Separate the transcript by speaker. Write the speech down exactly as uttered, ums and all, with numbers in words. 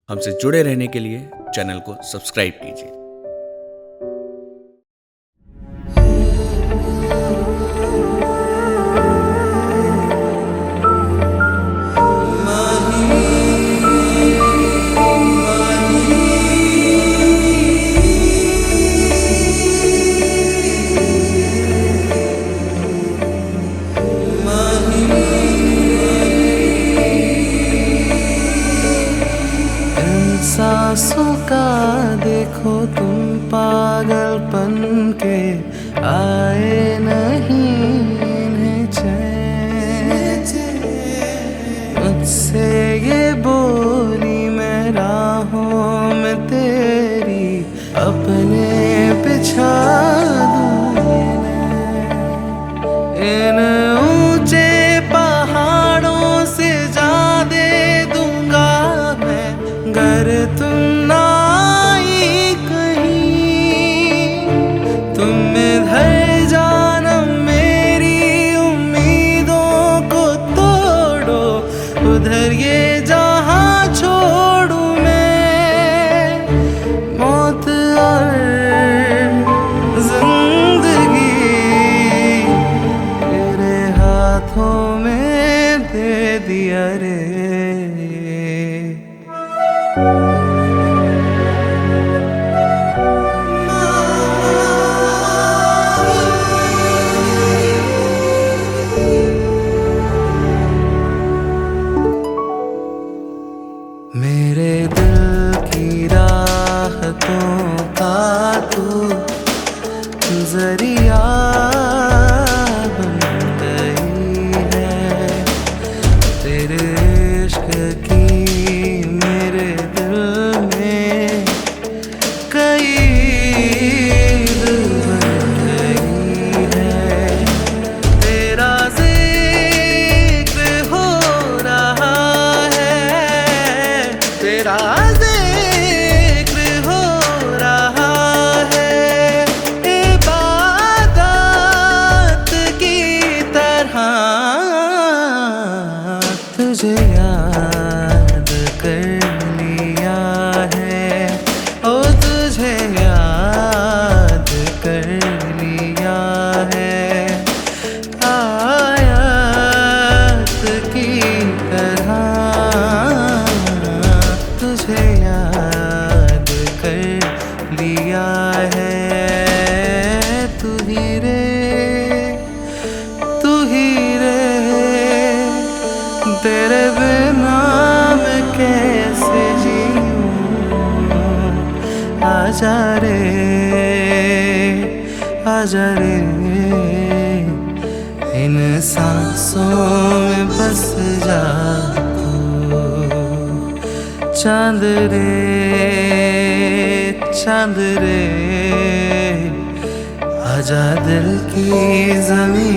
Speaker 1: हमसे जुड़े रहने के लिए चैनल को सब्सक्राइब कीजिए।
Speaker 2: सांसों का देखो तुम पागलपन के आए नहीं इन्हें चैन। मुझसे ये बोली मैं राहों में तेरी अपने बिछा दूँ। इन ऊंचे पहाड़ों से जा दे दूंगा मैं, गर तुम ना आई कहीं। तुम इधर जाना मेरी उम्मीदों को तोड़ो, उधर ये जहां छोड़ू मैं। मौत और जिंदगी तेरे हाथों में दे दिया रे। मेरे दिल की राहतों का तू जरिया बन गई है। तेरे इश्क की मेरे दिल में कैद बन गई है। तेरा जिक्र हो रहा है, तेरा जिक्र हो रहा है, इबादत की तरह। तुझे याद कर लिया है, ओ तुझे याद कर लिया है। आयत की तरह तुझे याद कर लिया है। तू ही रे, तू ही रे, तेरे बिना मैं कैसे जीऊं। आजा रे, आजा रे, इन सांसों में बस जा तू। चांद रे, चांद रे, आजा दिल की ज़मीं